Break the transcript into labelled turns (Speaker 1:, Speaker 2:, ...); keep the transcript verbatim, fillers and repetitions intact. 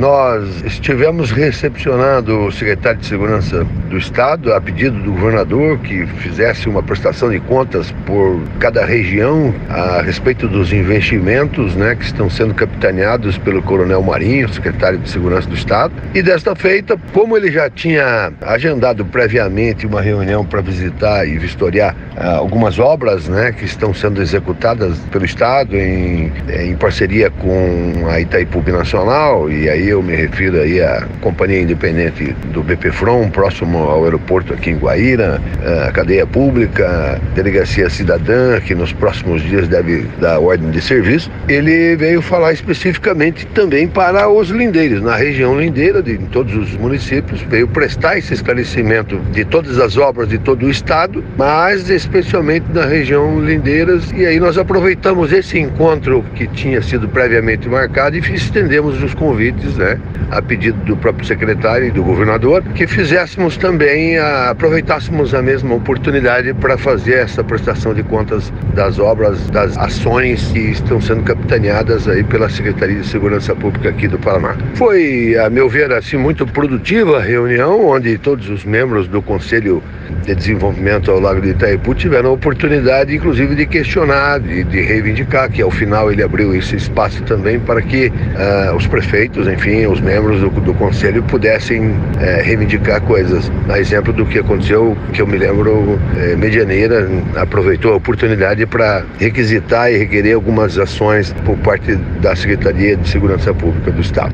Speaker 1: nós estivemos recepcionando o secretário de Segurança do Estado, a pedido do governador, que fizesse uma prestação de contas por cada região a respeito dos investimentos, né, que estão sendo capitaneados pelo Coronel Marinho, secretário de Segurança do Estado. E desta feita, como ele já tinha agendado previamente uma reunião para visitar e vistoriar ah, algumas obras, né, que estão sendo executadas pelo Estado em, em parceria com a Itaipu Nacional, e aí eu me refiro aí à Companhia Independente do B P Fron, próximo ao aeroporto aqui em Guaíra, a cadeia pública, delegacia cidadã, que nos próximos dias deve dar ordem de serviço. Ele veio falar especificamente também para os lindeiros, na região lindeira, de em todos os municípios, veio prestar esse esclarecimento de todas as obras de todo o estado, mas especialmente na região lindeiras, e aí nós aproveitamos esse encontro que tinha sido previamente marcado e estendemos os convites, né, a pedido do próprio secretário e do governador, que fizéssemos também, a, aproveitássemos a mesma oportunidade para fazer essa prestação de contas das obras, das ações que estão sendo capitaneadas aí pela Secretaria de Segurança Pública aqui do Paraná. Foi, a meu ver, assim, muito produtiva a reunião, onde todos os membros do Conselho de Desenvolvimento ao Lago do Itaipu tiveram a oportunidade, inclusive, de questionar, de, de reivindicar, que ao final ele abriu esse espaço também para que uh, os prefeitos, enfim, os membros do, do Conselho pudessem uh, reivindicar coisas. A exemplo do que aconteceu, que eu me lembro, uh, Medianeira aproveitou a oportunidade para requisitar e requerer algumas ações por parte da Secretaria de Segurança Pública do Estado.